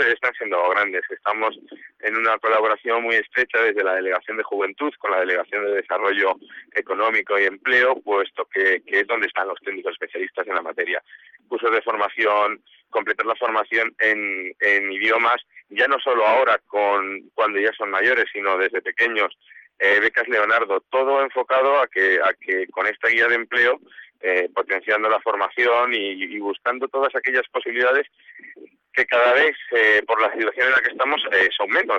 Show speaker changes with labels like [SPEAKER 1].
[SPEAKER 1] vez están siendo grandes. Estamos en una colaboración muy estrecha desde la Delegación de Juventud con la Delegación de Desarrollo Económico y Empleo, puesto que es donde están los técnicos especialistas en la materia. Cursos de formación, completar la formación en idiomas, ya no solo ahora cuando ya son mayores, sino desde pequeños, becas Leonardo, todo enfocado a que con esta guía de empleo, potenciando la formación y buscando todas aquellas posibilidades que cada vez, por la situación en la que estamos, son menos.